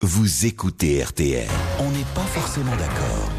Vous écoutez RTL. On n'est pas forcément d'accord.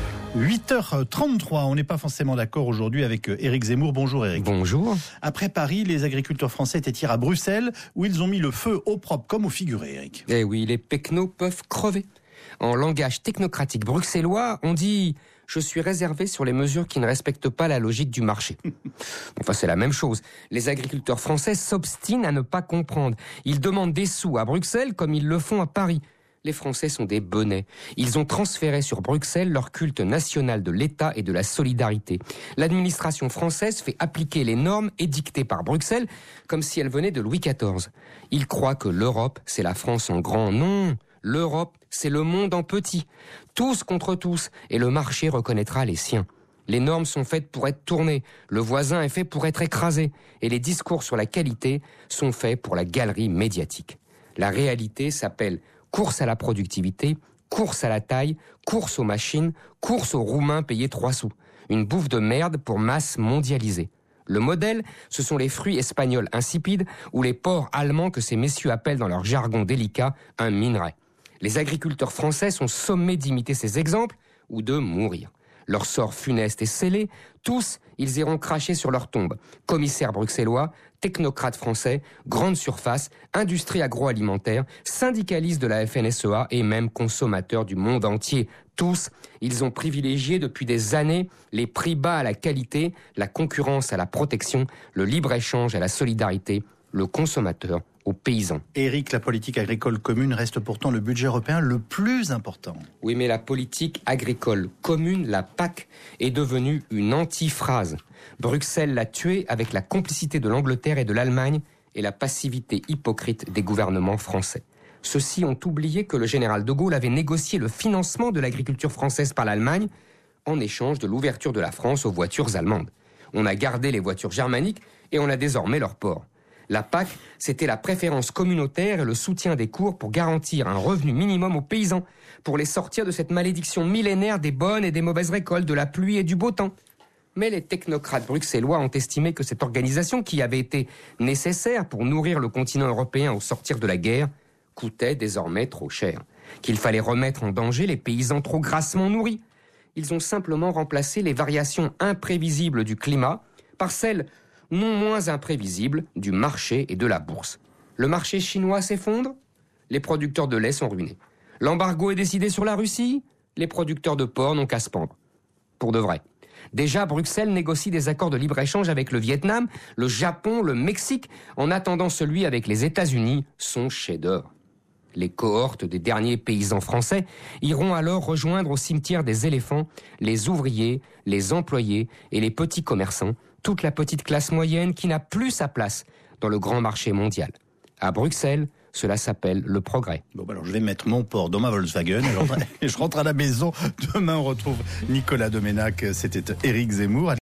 8h33, on n'est pas forcément d'accord aujourd'hui avec Éric Zemmour. Bonjour Éric. Bonjour. Après Paris, les agriculteurs français étaient hier à Bruxelles, où ils ont mis le feu au propre comme au figuré, Éric. Eh oui, les pecnos peuvent crever. En langage technocratique bruxellois, on dit « je suis réservé sur les mesures qui ne respectent pas la logique du marché ». Enfin, c'est la même chose. Les agriculteurs français s'obstinent à ne pas comprendre. Ils demandent des sous à Bruxelles comme ils le font à Paris. Les Français sont des benets. Ils ont transféré sur Bruxelles leur culte national de l'État et de la solidarité. L'administration française fait appliquer les normes édictées par Bruxelles comme si elles venaient de Louis XIV. Ils croient que l'Europe, c'est la France en grand. Non, l'Europe, c'est le monde en petit. Tous contre tous, et le marché reconnaîtra les siens. Les normes sont faites pour être tournées, le voisin est fait pour être écrasé, et les discours sur la qualité sont faits pour la galerie médiatique. La réalité s'appelle course à la productivité, course à la taille, course aux machines, course aux Roumains payés 3 sous. Une bouffe de merde pour masse mondialisée. Le modèle, ce sont les fruits espagnols insipides ou les porcs allemands que ces messieurs appellent dans leur jargon délicat un minerai. Les agriculteurs français sont sommés d'imiter ces exemples ou de mourir. Leur sort funeste est scellé, tous, ils iront cracher sur leur tombe. Commissaires bruxellois, technocrates français, grandes surfaces, industrie agroalimentaire, syndicalistes de la FNSEA et même consommateurs du monde entier. Tous, ils ont privilégié depuis des années les prix bas à la qualité, la concurrence à la protection, le libre-échange à la solidarité, le consommateur aux paysans. Éric, la politique agricole commune reste pourtant le budget européen le plus important. Oui, mais la politique agricole commune, la PAC, est devenue une antiphrase. Bruxelles l'a tuée avec la complicité de l'Angleterre et de l'Allemagne et la passivité hypocrite des gouvernements français. Ceux-ci ont oublié que le général de Gaulle avait négocié le financement de l'agriculture française par l'Allemagne en échange de l'ouverture de la France aux voitures allemandes. On a gardé les voitures germaniques et on a désormais leurs ports. La PAC, c'était la préférence communautaire et le soutien des cours pour garantir un revenu minimum aux paysans, pour les sortir de cette malédiction millénaire des bonnes et des mauvaises récoltes, de la pluie et du beau temps. Mais les technocrates bruxellois ont estimé que cette organisation, qui avait été nécessaire pour nourrir le continent européen au sortir de la guerre, coûtait désormais trop cher, qu'il fallait remettre en danger les paysans trop grassement nourris. Ils ont simplement remplacé les variations imprévisibles du climat par celles non moins imprévisible du marché et de la bourse. Le marché chinois s'effondre, les producteurs de lait sont ruinés. L'embargo est décidé sur la Russie, les producteurs de porc n'ont qu'à se pendre. Pour de vrai. Déjà, Bruxelles négocie des accords de libre-échange avec le Vietnam, le Japon, le Mexique, en attendant celui avec les États-Unis, son chef-d'œuvre. Les cohortes des derniers paysans français iront alors rejoindre au cimetière des éléphants les ouvriers, les employés et les petits commerçants, toute la petite classe moyenne qui n'a plus sa place dans le grand marché mondial. À Bruxelles, cela s'appelle le progrès. Bon, alors je vais mettre mon porc dans ma Volkswagen et je rentre à la maison. Demain, on retrouve Nicolas Doménac. C'était Éric Zemmour.